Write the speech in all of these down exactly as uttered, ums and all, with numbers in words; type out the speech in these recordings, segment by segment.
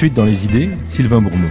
suite dans les idées, Sylvain Bourmeau.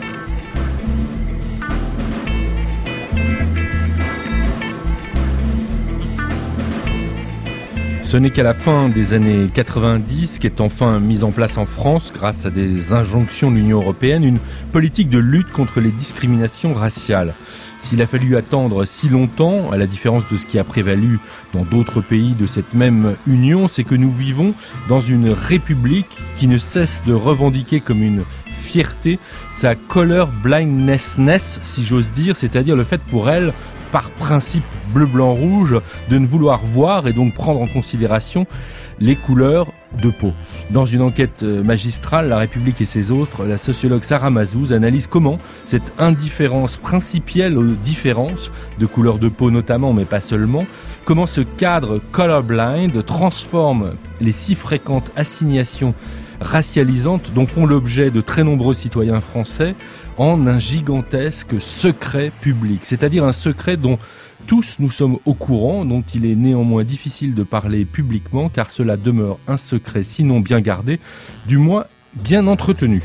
Ce n'est qu'à la fin des années quatre-vingt-dix qu'est enfin mise en place en France, grâce à des injonctions de l'Union européenne, une politique de lutte contre les discriminations raciales. S'il a fallu attendre si longtemps, à la différence de ce qui a prévalu dans d'autres pays de cette même Union, c'est que nous vivons dans une république qui ne cesse de revendiquer comme une fierté sa color blindness, si j'ose dire, c'est-à-dire le fait pour elle, par principe bleu, blanc, rouge, de ne vouloir voir et donc prendre en considération les couleurs de peau. Dans une enquête magistrale, La République et ses autres, la sociologue Sarah Mazouz analyse comment cette indifférence principielle aux différences de couleur de peau notamment, mais pas seulement, comment ce cadre colorblind transforme les si fréquentes assignations racialisantes dont font l'objet de très nombreux citoyens français en un gigantesque secret public, c'est-à-dire un secret dont tous nous sommes au courant, dont il est néanmoins difficile de parler publiquement car cela demeure un secret sinon bien gardé, du moins bien entretenu.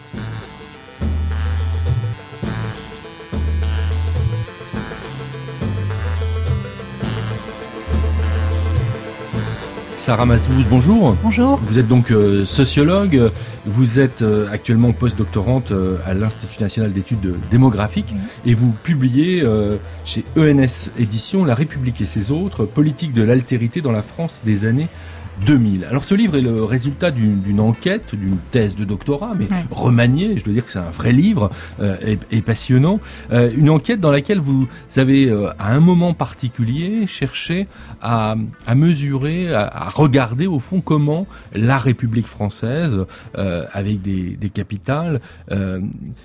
Sarah Mazouz, bonjour. Bonjour. Vous êtes donc euh, sociologue, vous êtes euh, actuellement post-doctorante euh, à l'Institut national d'études démographiques mmh. et vous publiez euh, chez E N S Éditions La République et ses autres, politique de l'altérité dans la France des années deux mille. Alors ce livre est le résultat d'une, d'une enquête, d'une thèse de doctorat, mais ouais. remaniée, je dois dire que c'est un vrai livre euh, et, et passionnant. Euh, une enquête dans laquelle vous avez, euh, à un moment particulier, cherché à, à mesurer, à, à regarder au fond comment la République française, euh, avec des, des capitales, euh,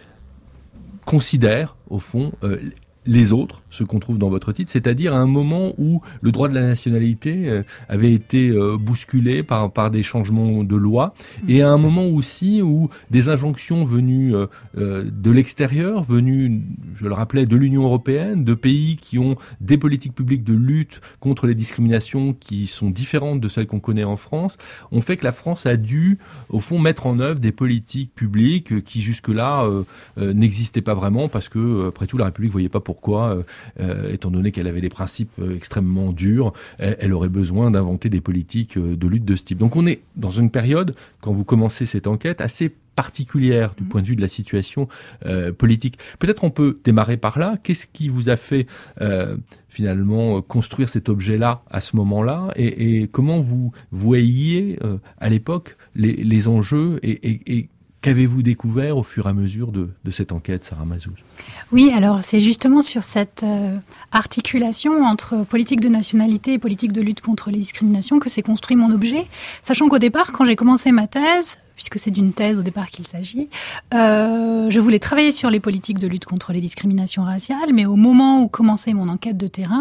considère au fond euh, les autres, ce qu'on trouve dans votre titre, c'est-à-dire à un moment où le droit de la nationalité euh, avait été euh, bousculé par, par des changements de loi, et à un moment aussi où des injonctions venues euh, euh, de l'extérieur, venues, je le rappelais, de l'Union européenne, de pays qui ont des politiques publiques de lutte contre les discriminations qui sont différentes de celles qu'on connaît en France, ont fait que la France a dû, au fond, mettre en œuvre des politiques publiques qui jusque-là euh, euh, n'existaient pas vraiment, parce que, après tout, la République ne voyait pas pourquoi Pourquoi, euh, étant donné qu'elle avait des principes euh, extrêmement durs, elle, elle aurait besoin d'inventer des politiques euh, de lutte de ce type. Donc on est dans une période, quand vous commencez cette enquête, assez particulière du point de vue de la situation euh, politique. Peut-être on peut démarrer par là. Qu'est-ce qui vous a fait euh, finalement construire cet objet-là à ce moment-là, et, et comment vous voyiez euh, à l'époque les, les enjeux et, et, et qu'avez-vous découvert au fur et à mesure de, de cette enquête, Sarah Mazouz ? Oui, alors c'est justement sur cette euh, articulation entre politique de nationalité et politique de lutte contre les discriminations que s'est construit mon objet, sachant qu'au départ, quand j'ai commencé ma thèse, puisque c'est d'une thèse au départ qu'il s'agit, euh, je voulais travailler sur les politiques de lutte contre les discriminations raciales, mais au moment où commençait mon enquête de terrain,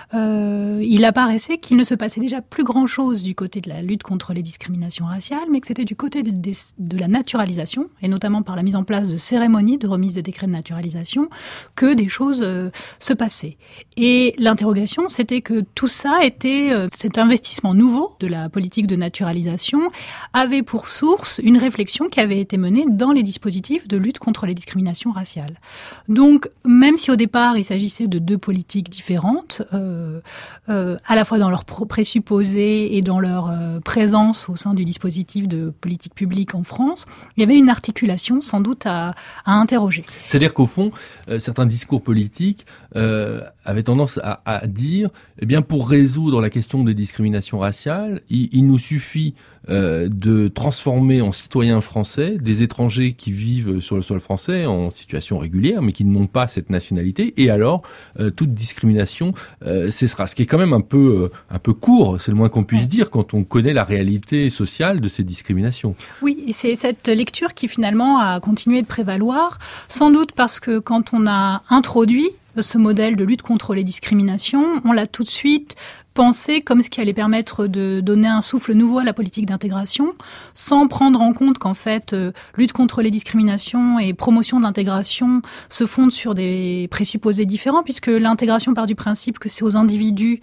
euh, il apparaissait qu'il ne se passait déjà plus grand-chose du côté de la lutte contre les discriminations raciales, mais que c'était du côté de, de, de la naturalisation, et notamment par la mise en place de cérémonies de remise des décrets de naturalisation, que des choses euh, se passaient. Et l'interrogation, c'était que tout ça était, euh, cet investissement nouveau de la politique de naturalisation avait pour source une réflexion qui avait été menée dans les dispositifs de lutte contre les discriminations raciales. Donc, même si au départ, il s'agissait de deux politiques différentes, euh, euh, à la fois dans leur présupposé et dans leur euh, présence au sein du dispositif de politique publique en France, il y avait une articulation sans doute à, à interroger. C'est-à-dire qu'au fond, euh, certains discours politiques euh, avaient tendance à, à dire, eh bien, pour résoudre la question des discriminations raciales, il, il nous suffit euh, de transformer en citoyens français des étrangers qui vivent sur le sol français en situation régulière, mais qui n'ont pas cette nationalité, et alors euh, toute discrimination euh, cessera. Ce qui est quand même un peu euh, un peu court, c'est le moins qu'on puisse dire quand on connaît la réalité sociale de ces discriminations. Oui, et c'est cette lecture qui finalement a continué de prévaloir, sans doute parce que quand on a introduit ce modèle de lutte contre les discriminations, on l'a tout de suite pensé comme ce qui allait permettre de donner un souffle nouveau à la politique d'intégration, sans prendre en compte qu'en fait, euh, lutte contre les discriminations et promotion de l'intégration se fondent sur des présupposés différents, puisque l'intégration part du principe que c'est aux individus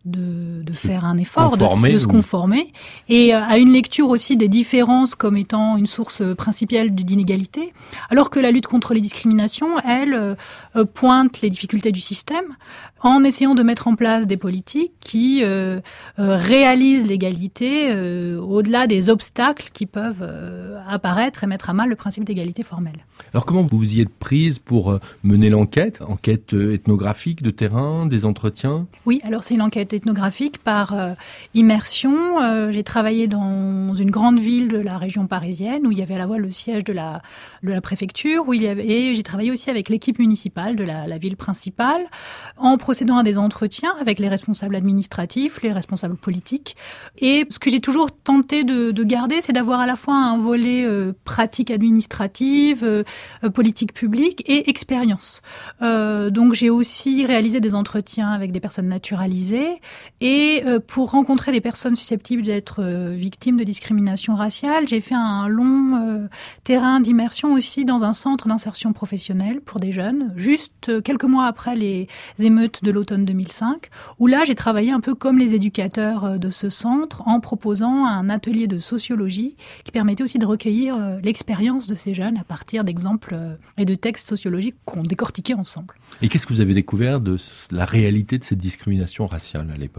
de, de faire un effort, conformer, de, de se conformer, et à une lecture aussi des différences comme étant une source principale d'inégalité, alors que la lutte contre les discriminations, elle, euh, pointe les difficultés du système en essayant de mettre en place des politiques qui euh, euh, réalisent l'égalité euh, au-delà des obstacles qui peuvent euh, apparaître et mettre à mal le principe d'égalité formelle. Alors comment vous vous y êtes prise pour mener l'enquête, enquête ethnographique de terrain, des entretiens? Oui, alors c'est une enquête ethnographique par euh, immersion. Euh, j'ai travaillé dans une grande ville de la région parisienne où il y avait à la fois le siège de la, de la préfecture, où il y avait, et j'ai travaillé aussi avec l'équipe municipale de la, la ville principale, en procédant à des entretiens avec les responsables administratifs, les responsables politiques. Et ce que j'ai toujours tenté de, de garder, c'est d'avoir à la fois un volet euh, pratique administrative, euh, politique publique et expérience. Euh, donc j'ai aussi réalisé des entretiens avec des personnes naturalisées et euh, pour rencontrer des personnes susceptibles d'être euh, victimes de discrimination raciale, j'ai fait un long euh, terrain d'immersion aussi dans un centre d'insertion professionnelle pour des jeunes, juste euh, quelques mois après les émeutes de l'automne deux mille cinq, où là j'ai travaillé un peu comme les éducateurs euh, de ce centre en proposant un atelier de sociologie qui permettait aussi de recueillir euh, l'expérience de ces jeunes à partir d'exemples euh, et de textes sociologiques qu'on décortiquait ensemble. Et qu'est-ce que vous avez découvert de la réalité de cette discrimination raciale à l'époque ?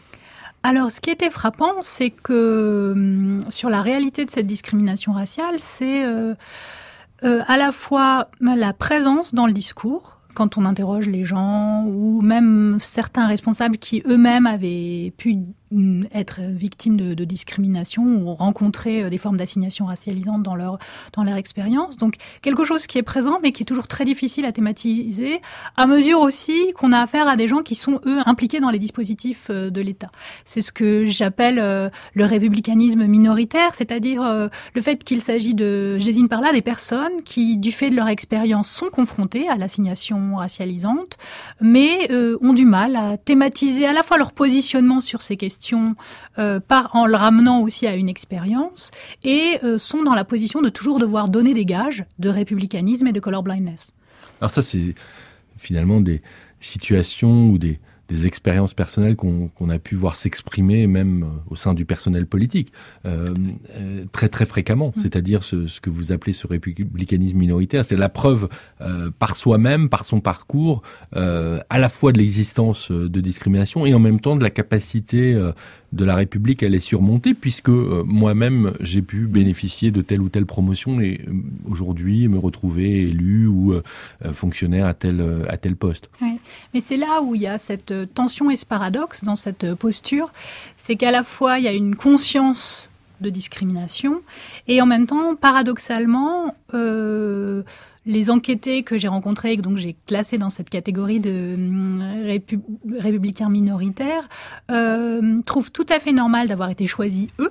Alors, ce qui était frappant, c'est que euh, sur la réalité de cette discrimination raciale, c'est euh, euh, à la fois la présence dans le discours, quand on interroge les gens, ou même certains responsables qui eux-mêmes avaient pu être victimes de, de discrimination ou rencontrer des formes d'assignation racialisante dans leur, dans leur expérience. Donc, quelque chose qui est présent, mais qui est toujours très difficile à thématiser, à mesure aussi qu'on a affaire à des gens qui sont, eux, impliqués dans les dispositifs de l'État. C'est ce que j'appelle euh, le républicanisme minoritaire, c'est-à-dire euh, le fait qu'il s'agit de, je désigne par là, des personnes qui, du fait de leur expérience, sont confrontées à l'assignation racialisante, mais euh, ont du mal à thématiser à la fois leur positionnement sur ces questions, Euh, par, en le ramenant aussi à une expérience, et euh, sont dans la position de toujours devoir donner des gages de républicanisme et de colorblindness. Alors ça, c'est finalement des situations ou des, des expériences personnelles qu'on, qu'on a pu voir s'exprimer même euh, au sein du personnel politique, euh, euh, très très fréquemment, mmh. c'est-à-dire ce, ce que vous appelez ce républicanisme minoritaire, c'est la preuve euh, par soi-même, par son parcours, euh, à la fois de l'existence de discrimination et en même temps de la capacité euh, de la République à les surmonter, puisque euh, moi-même j'ai pu bénéficier de telle ou telle promotion et euh, aujourd'hui me retrouver élu ou euh, fonctionnaire à tel, à tel poste. Oui. Mais c'est là où il y a cette tension et ce paradoxe dans cette posture, c'est qu'à la fois il y a une conscience de discrimination et en même temps, paradoxalement, euh, les enquêtés que j'ai rencontrés et que donc j'ai classés dans cette catégorie de euh, répu- républicains minoritaires euh, trouvent tout à fait normal d'avoir été choisis eux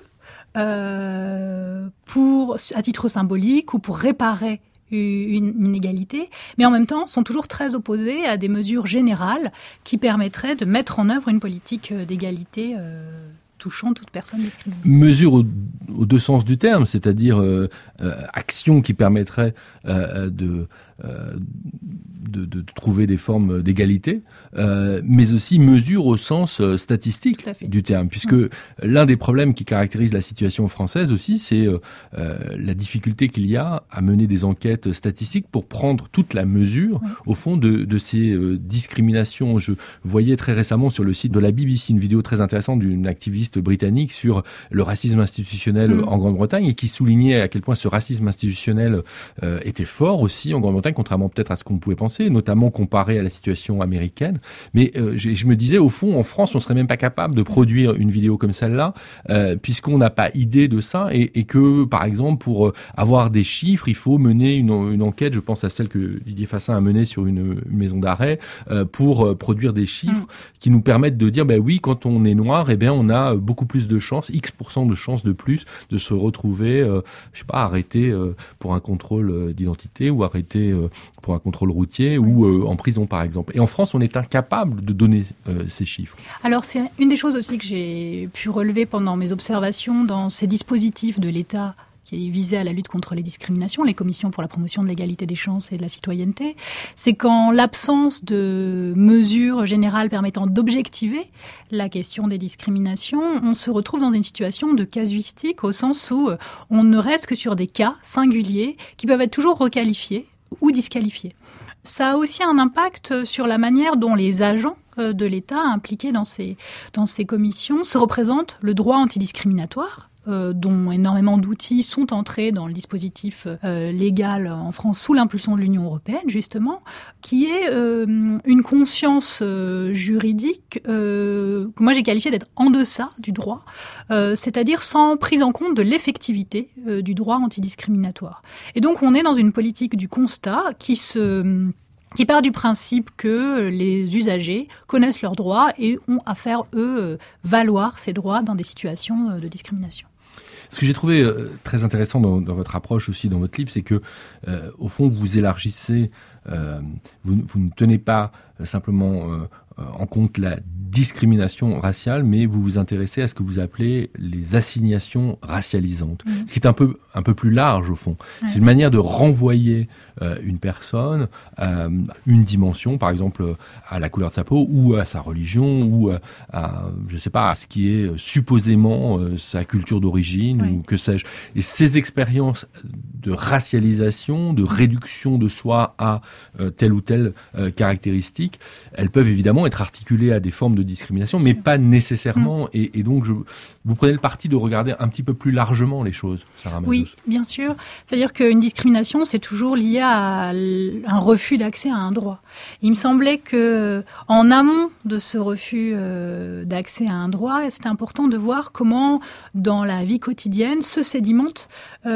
euh, pour, à titre symbolique ou pour réparer une inégalité, mais en même temps sont toujours très opposés à des mesures générales qui permettraient de mettre en œuvre une politique d'égalité euh, touchant toute personne discriminée. Mesures au, aux deux sens du terme, c'est-à-dire euh, euh, actions qui permettraient euh, de, euh, de, de trouver des formes d'égalité, euh, mais aussi mesures au sens euh, statistique du terme, puisque mmh. l'un des problèmes qui caractérise la situation française aussi, c'est euh, euh, la difficulté qu'il y a à mener des enquêtes statistiques pour prendre toute la mesure, mmh. au fond, de, de ces euh, discriminations. Je voyais très récemment sur le site de la B B C une vidéo très intéressante d'une activiste britannique sur le racisme institutionnel mmh. en Grande-Bretagne et qui soulignait à quel point ce racisme institutionnel euh, était fort aussi en Grande-Bretagne, contrairement peut-être à ce qu'on pouvait penser, notamment comparé à la situation américaine. Mais euh, je, je me disais, au fond, en France, on serait même pas capable de produire une vidéo comme celle-là, euh, puisqu'on n'a pas idée de ça, et, et que, par exemple, pour avoir des chiffres, il faut mener une, une enquête, je pense à celle que Didier Fassin a menée sur une, une maison d'arrêt, euh, pour euh, produire des chiffres mmh. qui nous permettent de dire, ben oui, quand on est noir, eh bien, on a beaucoup plus de chances, X pour cent de chances de plus de se retrouver, euh, je sais pas, arrêté euh, pour un contrôle d'identité ou arrêté euh, pour un contrôle routier oui. ou euh, en prison, par exemple. Et en France, on est incapable de donner euh, ces chiffres. Alors, c'est une des choses aussi que j'ai pu relever pendant mes observations dans ces dispositifs de l'État qui visait à la lutte contre les discriminations, les commissions pour la promotion de l'égalité des chances et de la citoyenneté, c'est qu'en l'absence de mesures générales permettant d'objectiver la question des discriminations, on se retrouve dans une situation de casuistique au sens où on ne reste que sur des cas singuliers qui peuvent être toujours requalifiés ou disqualifiés. Ça a aussi un impact sur la manière dont les agents de l'État impliqués dans ces, dans ces commissions se représentent le droit antidiscriminatoire, Euh, dont énormément d'outils sont entrés dans le dispositif euh, légal en France sous l'impulsion de l'Union européenne, justement, qui est euh, une conscience euh, juridique euh, que moi j'ai qualifiée d'être en deçà du droit, euh, c'est-à-dire sans prise en compte de l'effectivité euh, du droit antidiscriminatoire. Et donc on est dans une politique du constat qui se... qui part du principe que les usagers connaissent leurs droits et ont à faire, eux, valoir ces droits dans des situations de discrimination. Ce que j'ai trouvé euh, très intéressant dans, dans votre approche aussi, dans votre livre, c'est que, euh, au fond, vous élargissez, euh, vous, vous ne tenez pas euh, simplement euh, en compte la discrimination raciale, mais vous vous intéressez à ce que vous appelez les assignations racialisantes, mmh. ce qui est un peu, un peu plus large au fond. Ouais. C'est une manière de renvoyer euh, une personne à une dimension, par exemple à la couleur de sa peau, ou à sa religion, ou à, à je sais pas, à ce qui est supposément euh, sa culture d'origine, ouais. ou que sais-je. Et ces expériences de racialisation, de réduction de soi à euh, telle ou telle euh, caractéristique, elles peuvent évidemment être articulées à des formes de discrimination, mais pas nécessairement. Mmh. Et, et donc, je, vous prenez le parti de regarder un petit peu plus largement les choses, Sarah Mazous. Oui, bien sûr. C'est-à-dire qu'une discrimination, c'est toujours lié à un refus d'accès à un droit. Il me semblait que, en amont de ce refus euh, d'accès à un droit, c'est important de voir comment, dans la vie quotidienne, se sédimente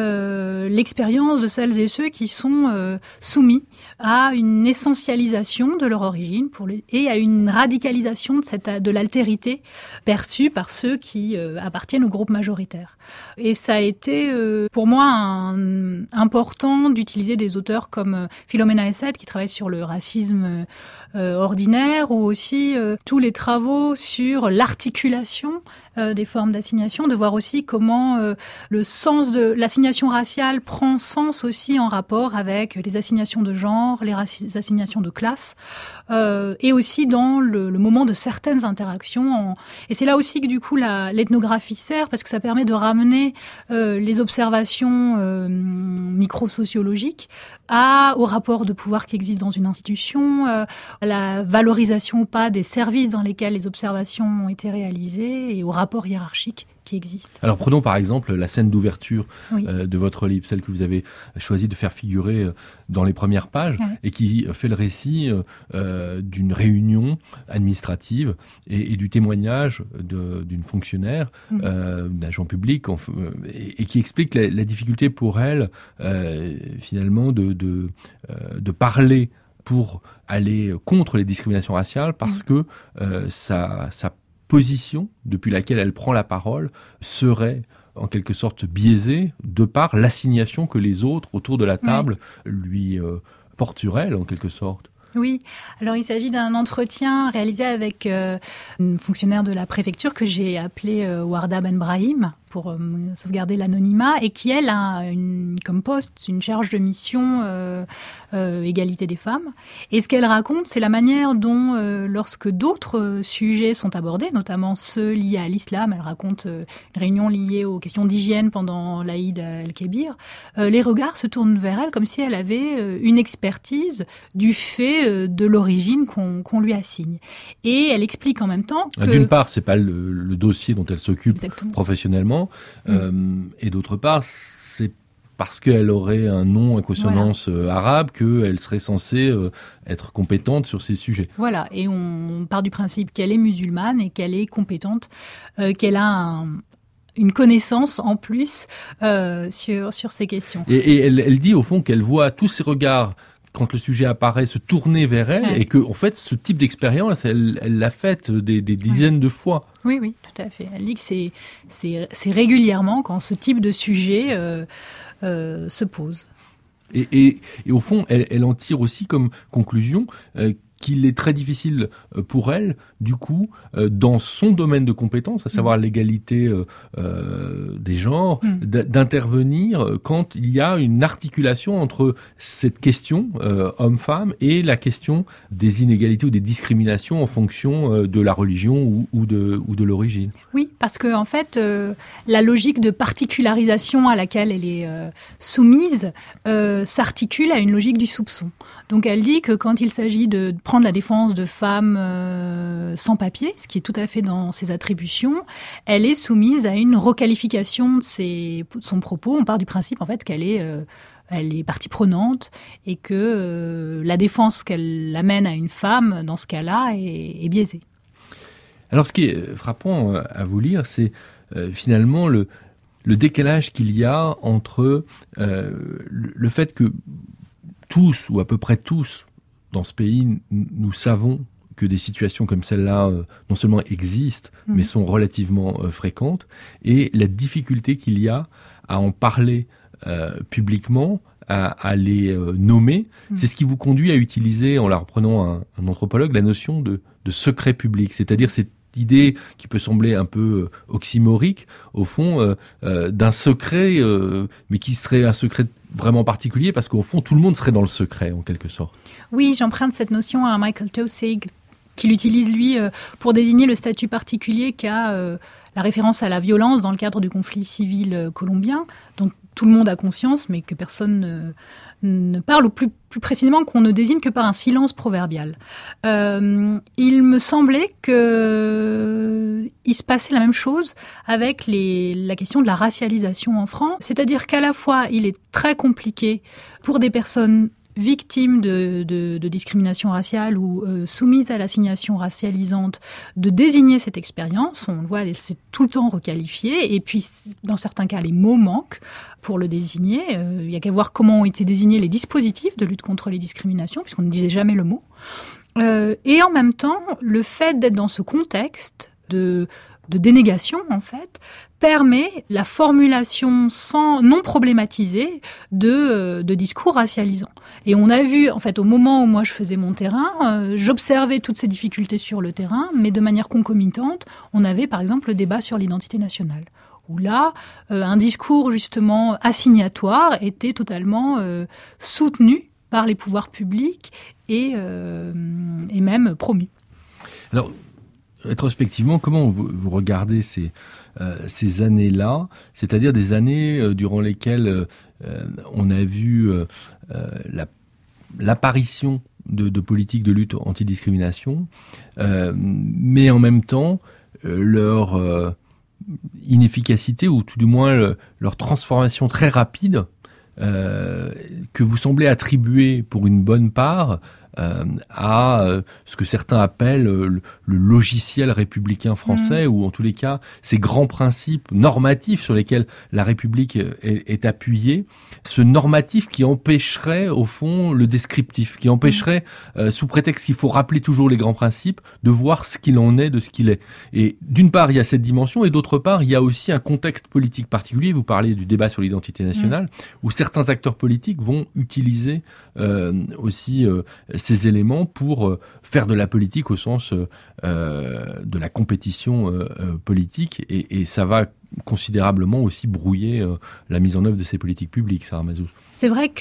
euh, l'expérience de celles et ceux qui sont euh, soumis à une essentialisation de leur origine pour les, et à une radicalisation de, cette, de l'altérité perçue par ceux qui euh, appartiennent au groupe majoritaire. Et ça a été euh, pour moi un, important d'utiliser des auteurs comme euh, Philomena Essed qui travaille sur le racisme euh, ordinaire, ou aussi euh, tous les travaux sur l'articulation euh, des formes d'assignation, de voir aussi comment euh, le sens de l'assignation raciale prend sens aussi en rapport avec les assignations de genre, les, raci- les assignations de classe, euh, et aussi dans le, le moment de certaines interactions. En... Et c'est là aussi que du coup la, l'ethnographie sert, parce que ça permet de ramener euh, les observations euh, microsociologiques à, au rapport de pouvoir qui existe dans une institution, euh, à la valorisation ou pas des services dans lesquels les observations ont été réalisées, et au rapport hiérarchique qui existe. Alors prenons par exemple la scène d'ouverture oui. euh, de votre livre, celle que vous avez choisi de faire figurer euh, dans les premières pages, oui. et qui fait le récit euh, d'une réunion administrative et, et du témoignage de, d'une fonctionnaire, mmh. euh, d'un agent public, enfin, euh, et, et qui explique la, la difficulté pour elle euh, finalement de, de, euh, de parler pour aller contre les discriminations raciales, parce mmh. que euh, ça, ça position depuis laquelle elle prend la parole serait en quelque sorte biaisée de par l'assignation que les autres autour de la table oui. lui euh, porteraient en quelque sorte. Oui, alors il s'agit d'un entretien réalisé avec euh, une fonctionnaire de la préfecture que j'ai appelée euh, Warda Ben Brahim, pour euh, sauvegarder l'anonymat, et qui, elle, a une, comme poste une charge de mission euh, euh, égalité des femmes. Et ce qu'elle raconte, c'est la manière dont, euh, lorsque d'autres sujets sont abordés, notamment ceux liés à l'islam, elle raconte euh, une réunion liée aux questions d'hygiène pendant l'Aïd el-Kébir, euh, les regards se tournent vers elle comme si elle avait euh, une expertise du fait euh, de l'origine qu'on, qu'on lui assigne. Et elle explique en même temps que... D'une part, c'est pas le, le dossier dont elle s'occupe Exactement. professionnellement, Euh, mmh. et d'autre part, c'est parce qu'elle aurait un nom à consonance voilà. euh, arabe qu'elle serait censée euh, être compétente sur ces sujets. Voilà, et on part du principe qu'elle est musulmane et qu'elle est compétente, euh, qu'elle a un... une connaissance en plus euh, sur, sur ces questions. Et, et elle, elle dit au fond qu'elle voit tous ces regards quand le sujet apparaît, se tourner vers elle, ouais. et que, en fait, ce type d'expérience, elle, elle l'a faite des, des dizaines ouais. de fois. Oui, oui, tout à fait. Elle dit que c'est, c'est, c'est régulièrement quand ce type de sujet euh, euh, se pose. Et, et, et au fond, elle, elle en tire aussi comme conclusion euh, qu'il est très difficile pour elle, du coup, euh, dans son domaine de compétence, à savoir mmh. l'égalité euh, euh, des genres, mmh. d'intervenir quand il y a une articulation entre cette question euh, homme-femme et la question des inégalités ou des discriminations en fonction euh, de la religion ou, ou de, ou de l'origine. Oui, parce que en fait, euh, la logique de particularisation à laquelle elle est euh, soumise euh, s'articule à une logique du soupçon. Donc elle dit que quand il s'agit de prendre la défense de femmes euh, sans papier, ce qui est tout à fait dans ses attributions, elle est soumise à une requalification de, ses, de son propos. On part du principe en fait qu'elle est, euh, elle est partie prenante et que euh, la défense qu'elle amène à une femme, dans ce cas-là, est, est biaisée. Alors ce qui est frappant à vous lire, c'est euh, finalement le, le décalage qu'il y a entre euh, le, le fait que tous, ou à peu près tous, dans ce pays, nous savons que des situations comme celle-là euh, non seulement existent, mmh. mais sont relativement euh, fréquentes, et la difficulté qu'il y a à en parler euh, publiquement, à, à les euh, nommer, mmh. c'est ce qui vous conduit à utiliser, en la reprenant un, un anthropologue, la notion de, de secret public, c'est-à-dire cette idée qui peut sembler un peu euh, oxymorique, au fond, euh, euh, d'un secret, euh, mais qui serait un secret vraiment particulier, parce qu'au fond, tout le monde serait dans le secret, en quelque sorte. Oui, j'emprunte cette notion à Michael Taussig, qui l'utilise, lui, euh, pour désigner le statut particulier qu'a euh, la référence à la violence dans le cadre du conflit civil euh, colombien, dont tout le monde a conscience, mais que personne ne, ne parle, ou plus, plus précisément qu'on ne désigne que par un silence proverbial. Euh, il me semblait qu'il se passait la même chose avec les, la question de la racialisation en France, c'est-à-dire qu'à la fois, il est très compliqué pour des personnes victimes de, de, de discrimination raciale ou euh, soumises à l'assignation racialisante, de désigner cette expérience. On le voit, elle s'est tout le temps requalifiée. Et puis, dans certains cas, les mots manquent pour le désigner. Euh, il y a qu'à voir comment ont été désignés les dispositifs de lutte contre les discriminations, puisqu'on ne disait jamais le mot. Euh, et en même temps, le fait d'être dans ce contexte de... de dénégation, en fait, permet la formulation sans, non problématisée de, de discours racialisants. Et on a vu, en fait, au moment où moi je faisais mon terrain, euh, j'observais toutes ces difficultés sur le terrain, mais de manière concomitante, on avait par exemple le débat sur l'identité nationale, où là, euh, un discours justement assignatoire était totalement euh, soutenu par les pouvoirs publics et, euh, et même promu. Alors, rétrospectivement, comment vous, vous regardez ces, euh, ces années-là, c'est-à-dire des années euh, durant lesquelles euh, on a vu euh, la, l'apparition de, de politiques de lutte anti-discrimination, euh, mais en même temps euh, leur euh, inefficacité, ou tout du moins le, leur transformation très rapide, euh, que vous semblez attribuer pour une bonne part Euh, à euh, ce que certains appellent euh, le, le logiciel républicain français, mmh. ou en tous les cas ces grands principes normatifs sur lesquels la République est, est appuyée, ce normatif qui empêcherait au fond le descriptif, qui empêcherait, mmh. euh, sous prétexte qu'il faut rappeler toujours les grands principes, de voir ce qu'il en est de ce qu'il est. Et d'une part, il y a cette dimension, et d'autre part, il y a aussi un contexte politique particulier. Vous parlez du débat sur l'identité nationale, mmh. où certains acteurs politiques vont utiliser euh, aussi euh, ces éléments pour euh, faire de la politique au sens euh, de la compétition euh, politique, et, et ça va considérablement aussi brouiller euh, la mise en œuvre de ces politiques publiques, Sarah Mazouz. C'est vrai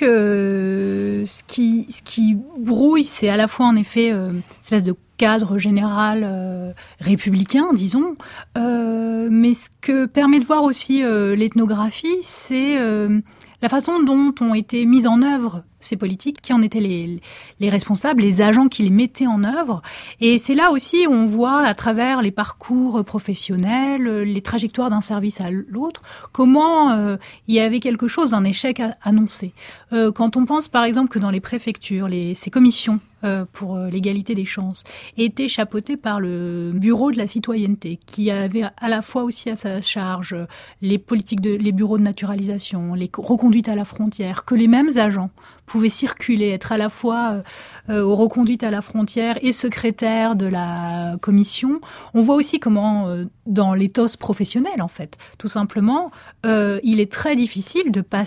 que ce qui, ce qui brouille, c'est à la fois en effet euh, une espèce de cadre général euh, républicain, disons, euh, mais ce que permet de voir aussi euh, l'ethnographie, c'est euh, la façon dont ont été mises en œuvre ces politiques, qui en étaient les, les responsables, les agents qui les mettaient en œuvre. Et c'est là aussi où on voit, à travers les parcours professionnels, les trajectoires d'un service à l'autre, comment euh, il y avait quelque chose d'un échec à, annoncé. Euh, quand on pense par exemple que dans les préfectures, les, ces commissions euh, pour l'égalité des chances étaient chapeautées par le bureau de la citoyenneté, qui avait à la fois aussi à sa charge les politiques de, les bureaux de naturalisation, les reconduites à la frontière, que les mêmes agents pouvaient circuler, être à la fois euh, aux reconduites à la frontière et secrétaire de la commission. On voit aussi comment, euh, dans l'éthos professionnel, en fait, tout simplement, euh, il est très difficile de passer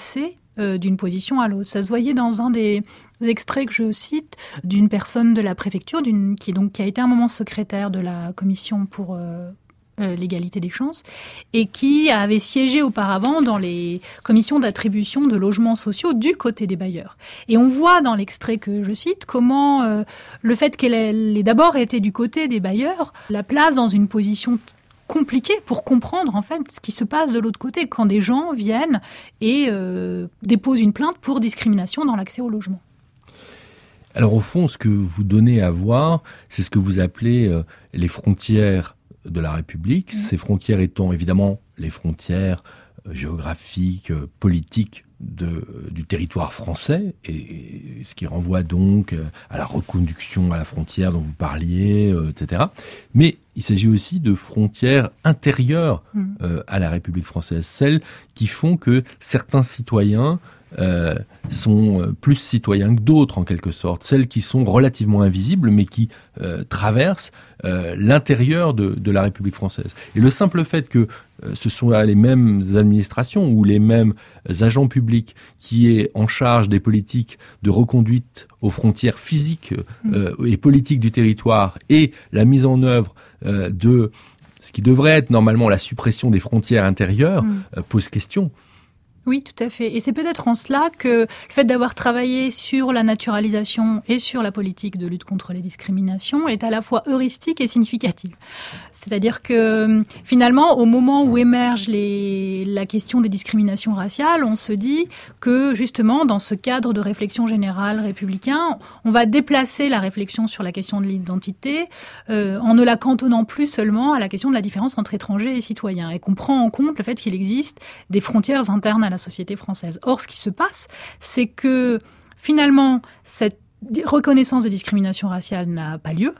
euh, d'une position à l'autre. Ça se voyait dans un des extraits que je cite d'une personne de la préfecture, d'une, qui, donc, qui a été un moment secrétaire de la commission pour... Euh, Euh, l'égalité des chances, et qui avait siégé auparavant dans les commissions d'attribution de logements sociaux du côté des bailleurs. Et on voit dans l'extrait que je cite comment euh, le fait qu'elle ait d'abord été du côté des bailleurs la place dans une position t- compliquée pour comprendre en fait ce qui se passe de l'autre côté quand des gens viennent et euh, déposent une plainte pour discrimination dans l'accès au logement. Alors au fond, ce que vous donnez à voir, c'est ce que vous appelez euh, les frontières de la République, mmh. ces frontières étant évidemment les frontières euh, géographiques, euh, politiques de, euh, du territoire français, et, et ce qui renvoie donc euh, à la reconduction à la frontière dont vous parliez, euh, et cetera. Mais il s'agit aussi de frontières intérieures mmh. euh, à la République française, celles qui font que certains citoyens Euh, sont plus citoyens que d'autres en quelque sorte, celles qui sont relativement invisibles mais qui euh, traversent euh, l'intérieur de, de la République française. Et le simple fait que euh, ce sont les mêmes administrations ou les mêmes agents publics qui est en charge des politiques de reconduite aux frontières physiques euh, mmh. et politiques du territoire et la mise en œuvre euh, de ce qui devrait être normalement la suppression des frontières intérieures mmh. euh, pose question. Oui, tout à fait. Et c'est peut-être en cela que le fait d'avoir travaillé sur la naturalisation et sur la politique de lutte contre les discriminations est à la fois heuristique et significative. C'est-à-dire que finalement, au moment où émerge les, la question des discriminations raciales, on se dit que justement, dans ce cadre de réflexion générale républicain, on va déplacer la réflexion sur la question de l'identité euh, en ne la cantonnant plus seulement à la question de la différence entre étrangers et citoyens, et qu'on prend en compte le fait qu'il existe des frontières internes à la société française. Or, ce qui se passe, c'est que finalement, cette reconnaissance des discriminations raciales n'a pas lieu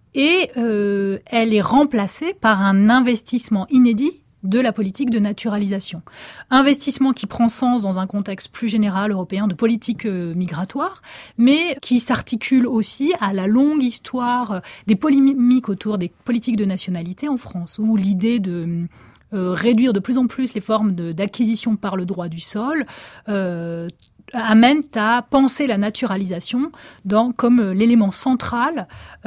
et euh, elle est remplacée par un investissement inédit de la politique de naturalisation. Investissement qui prend sens dans un contexte plus général européen de politique euh, migratoire, mais qui s'articule aussi à la longue histoire des polémiques autour des politiques de nationalité en France, où l'idée de Euh, réduire de plus en plus les formes de, d'acquisition par le droit du sol euh, amène à penser la naturalisation dans, comme euh, l'élément central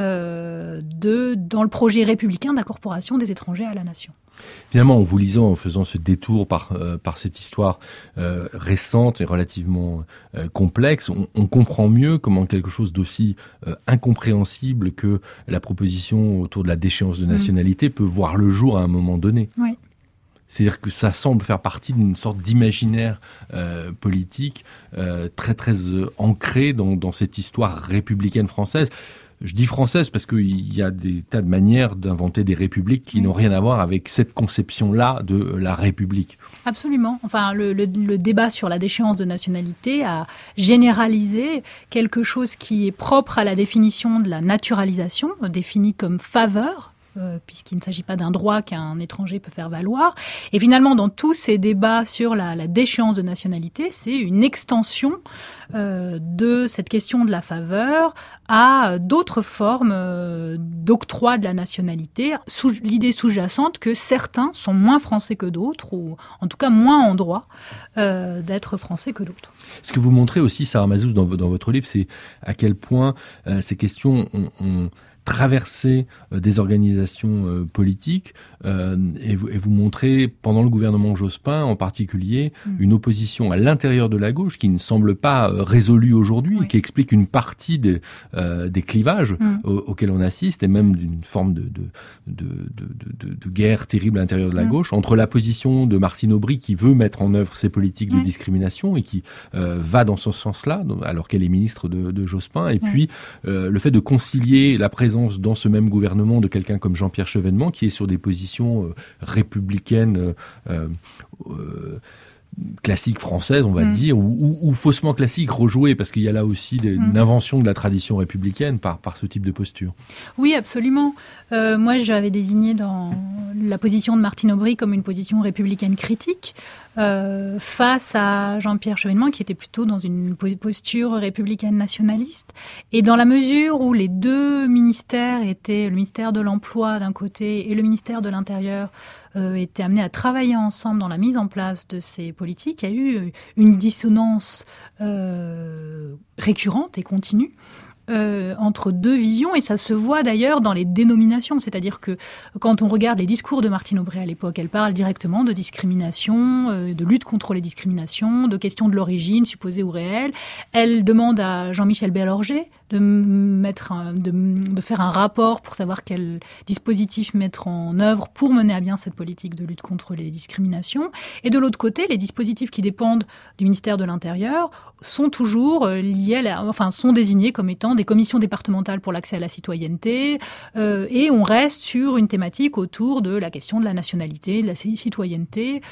euh, de, dans le projet républicain d'incorporation des étrangers à la nation. Finalement, en vous lisant, en faisant ce détour par, euh, par cette histoire euh, récente et relativement euh, complexe, on, on comprend mieux comment quelque chose d'aussi euh, incompréhensible que la proposition autour de la déchéance de nationalité mmh. peut voir le jour à un moment donné. Oui. C'est-à-dire que ça semble faire partie d'une sorte d'imaginaire euh, politique euh, très très euh, ancré dans, dans cette histoire républicaine française. Je dis française parce qu'il y a des tas de manières d'inventer des républiques qui oui. n'ont rien à voir avec cette conception-là de la République. Absolument. Enfin, le, le, le débat sur la déchéance de nationalité a généralisé quelque chose qui est propre à la définition de la naturalisation, définie comme faveur. Euh, puisqu'il ne s'agit pas d'un droit qu'un étranger peut faire valoir. Et finalement, dans tous ces débats sur la, la déchéance de nationalité, c'est une extension euh, de cette question de la faveur à d'autres formes euh, d'octroi de la nationalité, sous l'idée sous-jacente que certains sont moins français que d'autres, ou en tout cas moins en droit euh, d'être français que d'autres. Ce que vous montrez aussi, Sarah Mazouz, dans, dans votre livre, c'est à quel point euh, ces questions ont... ont traverser euh, des organisations euh, politiques euh, et, vous, et vous montrer, pendant le gouvernement Jospin en particulier, mmh. une opposition à l'intérieur de la gauche qui ne semble pas euh, résolue aujourd'hui, oui. qui explique une partie des, euh, des clivages mmh. au, auxquels on assiste, et même d'une forme de, de, de, de, de, de guerre terrible à l'intérieur de la mmh. gauche, entre la position de Martine Aubry qui veut mettre en œuvre ces politiques de oui. discrimination et qui euh, va dans ce sens-là, alors qu'elle est ministre de, de Jospin, et oui. puis euh, le fait de concilier la présence dans ce même gouvernement de quelqu'un comme Jean-Pierre Chevènement qui est sur des positions euh, républicaines euh, euh, classiques françaises, on va mmh. dire, ou, ou, ou faussement classiques, rejouées, parce qu'il y a là aussi des, mmh. une invention de la tradition républicaine par, par ce type de posture. Oui, absolument. Euh, moi, j'avais désigné dans la position de Martine Aubry comme une position républicaine critique, euh, face à Jean-Pierre Chevènement, qui était plutôt dans une posture républicaine nationaliste. Et dans la mesure où les deux ministères étaient, le ministère de l'Emploi d'un côté et le ministère de l'Intérieur euh, étaient amenés à travailler ensemble dans la mise en place de ces politiques, il y a eu une dissonance euh, récurrente et continue. Euh, entre deux visions, et ça se voit d'ailleurs dans les dénominations, c'est-à-dire que quand on regarde les discours de Martine Aubry à l'époque, elle parle directement de discrimination, euh, de lutte contre les discriminations, de questions de l'origine, supposée ou réelle. Elle demande à Jean-Michel Bélorgey de, mettre un, de, de faire un rapport pour savoir quel dispositif mettre en œuvre pour mener à bien cette politique de lutte contre les discriminations. Et de l'autre côté, les dispositifs qui dépendent du ministère de l'Intérieur sont toujours liés à la, enfin, sont désignés comme étant des commissions départementales pour l'accès à la citoyenneté, euh, et on reste sur une thématique autour de la question de la nationalité, de la citoyenneté,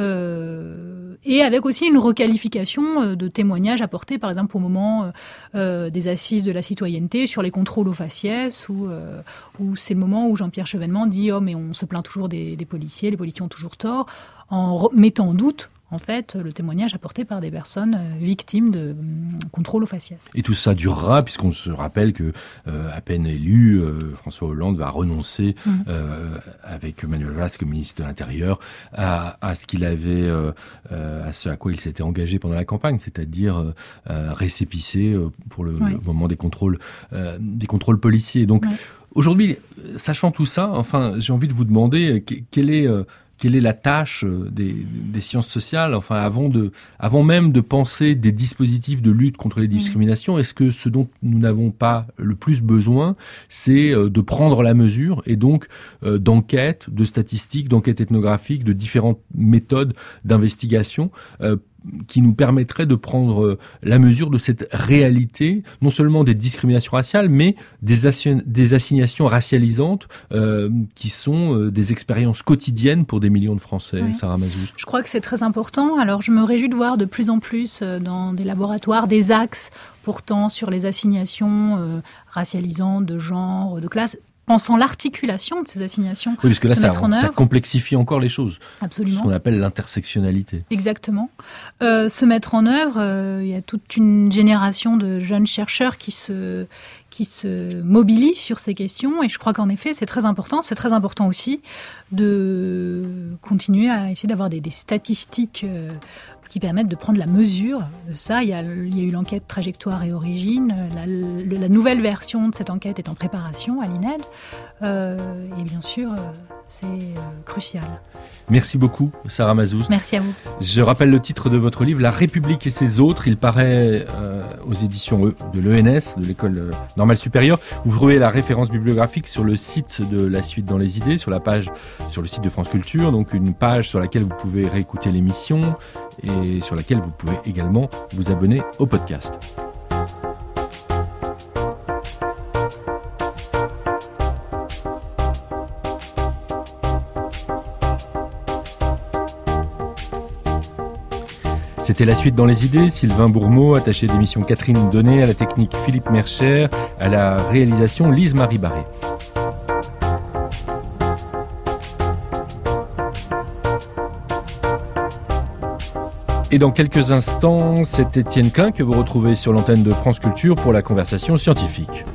euh, et avec aussi une requalification de témoignages apportés, par exemple, au moment euh, des assises de la citoyenneté sur les contrôles aux faciès, où, euh, où c'est le moment où Jean-Pierre Chevènement dit « Oh, mais on se plaint toujours des, des policiers, les policiers ont toujours tort », en mettant en doute en fait, le témoignage apporté par des personnes victimes de euh, contrôle aux faciès. Et tout ça durera, puisqu'on se rappelle que, euh, à peine élu, euh, François Hollande va renoncer, mmh. euh, avec Manuel Valls comme ministre de l'Intérieur, à, à ce qu'il avait, euh, euh, à ce à quoi il s'était engagé pendant la campagne, c'est-à-dire euh, récépisser euh, pour le, oui. le moment des contrôles, euh, des contrôles policiers. Donc, oui. aujourd'hui, sachant tout ça, enfin, j'ai envie de vous demander quel est euh, Quelle est la tâche des, des sciences sociales, enfin, avant, de, avant même de penser des dispositifs de lutte contre les discriminations, est-ce que ce dont nous n'avons pas le plus besoin, c'est de prendre la mesure, et donc euh, d'enquêtes, de statistiques, d'enquêtes ethnographiques, de différentes méthodes d'investigation euh, qui nous permettrait de prendre la mesure de cette réalité, non seulement des discriminations raciales, mais des, assign- des assignations racialisantes euh, qui sont euh, des expériences quotidiennes pour des millions de Français. Oui. Sarah Mazouz. Je crois que c'est très important. Alors, je me réjouis de voir de plus en plus euh, dans des laboratoires des axes portant sur les assignations euh, racialisantes de genre, de classe, pensant l'articulation de ces assignations. Oui, parce que là, ça, ça complexifie encore les choses. Absolument. Ce qu'on appelle l'intersectionnalité. Exactement. Euh, se mettre en œuvre, euh, il y a toute une génération de jeunes chercheurs qui se, qui se mobilisent sur ces questions, et je crois qu'en effet, c'est très important. C'est très important aussi de continuer à essayer d'avoir des, des statistiques euh, qui permettent de prendre la mesure de ça. Il y a, il y a eu l'enquête Trajectoire et Origine. La, la nouvelle version de cette enquête est en préparation à l'I N E D. Euh, et bien sûr, euh, c'est euh, crucial. Merci beaucoup, Sarah Mazouz. Merci à vous. Je rappelle le titre de votre livre, La République et ses autres. Il paraît euh, aux éditions de l'E N S, de l'École normale supérieure. Vous trouvez la référence bibliographique sur le site de La Suite dans les idées, sur la page, sur le site de France Culture. Donc une page sur laquelle vous pouvez réécouter l'émission et sur laquelle vous pouvez également vous abonner au podcast. C'était La Suite dans les idées. Sylvain Bourmeau, attaché d'émission Catherine Donnet, à la technique Philippe Mercher, à la réalisation Lise-Marie Barré. Et dans quelques instants, c'est Étienne Klein que vous retrouvez sur l'antenne de France Culture pour la conversation scientifique.